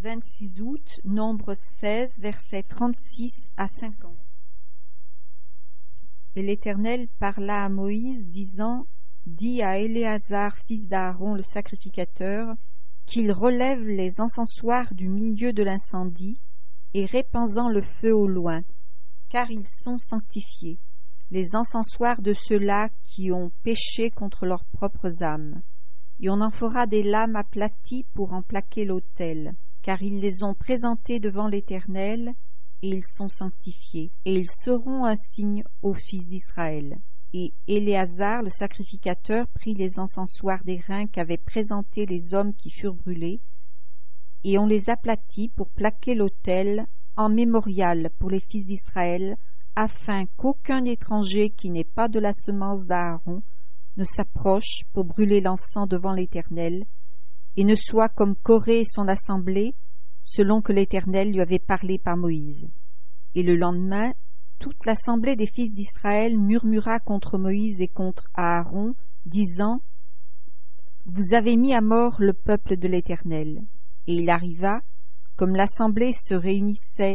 26 août, Nombre 16, versets 36 à 50. Et l'Éternel parla à Moïse, disant : Dis à Éléazar, fils d'Aaron, le sacrificateur, qu'il relève les encensoirs du milieu de l'incendie, et répand-en le feu au loin, car ils sont sanctifiés, les encensoirs de ceux-là qui ont péché contre leurs propres âmes. Et on en fera des lames aplaties pour en plaquer l'autel, car ils les ont présentés devant l'Éternel, et ils sont sanctifiés, et ils seront un signe aux fils d'Israël. Et Éléazar, le sacrificateur, prit les encensoirs d'airain qu'avaient présentés les hommes qui furent brûlés, et on les aplatit pour plaquer l'autel en mémorial pour les fils d'Israël, afin qu'aucun étranger qui n'est pas de la semence d'Aaron ne s'approche pour brûler l'encens devant l'Éternel, et ne soit comme Corée et son assemblée, selon que l'Éternel lui avait parlé par Moïse. Et le lendemain, toute l'assemblée des fils d'Israël murmura contre Moïse et contre Aaron, disant : Vous avez mis à mort le peuple de l'Éternel. Et il arriva, comme l'assemblée se réunissait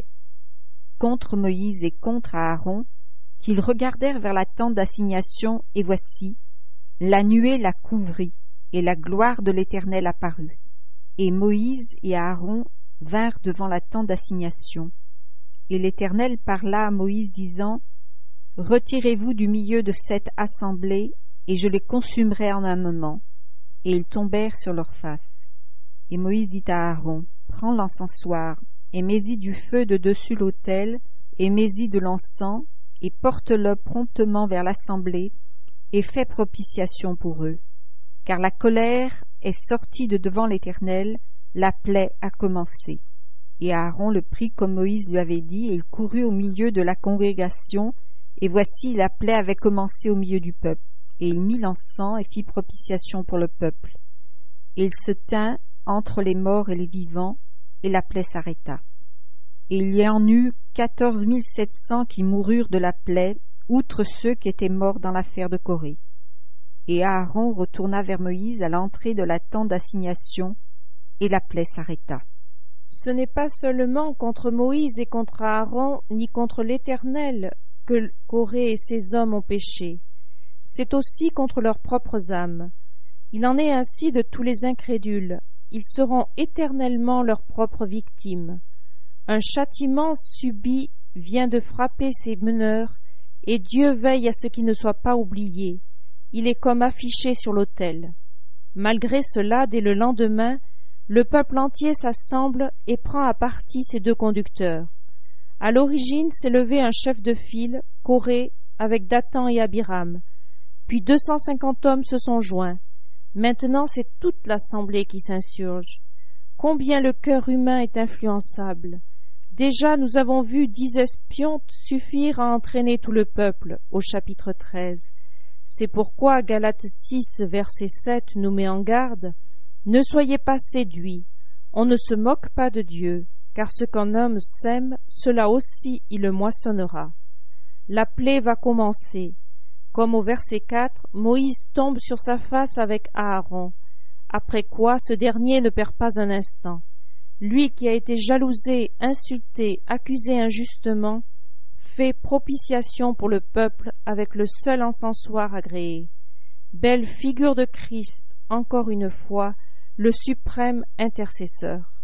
contre Moïse et contre Aaron, qu'ils regardèrent vers la tente d'assignation, et voici, la nuée la couvrit, et la gloire de l'Éternel apparut. Et Moïse et Aaron vinrent devant la tente d'assignation. Et l'Éternel parla à Moïse, disant : Retirez-vous du milieu de cette assemblée, et je les consumerai en un moment. Et ils tombèrent sur leurs faces. Et Moïse dit à Aaron : Prends l'encensoir, et mets-y du feu de dessus l'autel, et mets-y de l'encens, et porte-le promptement vers l'assemblée, et fais propitiation pour eux. Car la colère est sortie de devant l'Éternel, la plaie a commencé. Et Aaron le prit comme Moïse lui avait dit, et il courut au milieu de la congrégation, et voici la plaie avait commencé au milieu du peuple. Et il mit l'encens et fit propitiation pour le peuple. Et il se tint entre les morts et les vivants, et la plaie s'arrêta. Et il y en eut 14 700 qui moururent de la plaie, outre ceux qui étaient morts dans l'affaire de Corée. Et Aaron retourna vers Moïse à l'entrée de la tente d'assignation, et la plaie s'arrêta. Ce n'est pas seulement contre Moïse et contre Aaron, ni contre l'Éternel, que Corée et ses hommes ont péché. C'est aussi contre leurs propres âmes. Il en est ainsi de tous les incrédules. Ils seront éternellement leurs propres victimes. Un châtiment subit vient de frapper ces meneurs, et Dieu veille à ce qu'ils ne soient pas oubliés. Il est comme affiché sur l'autel. Malgré cela, dès le lendemain, le peuple entier s'assemble et prend à partie ces deux conducteurs. À l'origine s'est levé un chef de file, Corée, avec Dathan et Abiram. Puis 250 hommes se sont joints. Maintenant c'est toute l'assemblée qui s'insurge. Combien le cœur humain est influençable. Déjà nous avons vu 10 espions suffire à entraîner tout le peuple, au chapitre 13. C'est pourquoi Galates 6, verset 7 nous met en garde. Ne soyez pas séduits, on ne se moque pas de Dieu, car ce qu'un homme sème, cela aussi il le moissonnera. La plaie va commencer. Comme au verset 4, Moïse tombe sur sa face avec Aaron, après quoi ce dernier ne perd pas un instant. Lui qui a été jalousé, insulté, accusé injustement, fait propitiation pour le peuple avec le seul encensoir agréé. Belle figure de Christ, encore une fois, le suprême intercesseur.